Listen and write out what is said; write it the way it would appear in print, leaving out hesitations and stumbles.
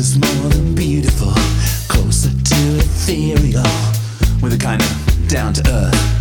is more than beautiful, closer to ethereal, with a kind of down to earth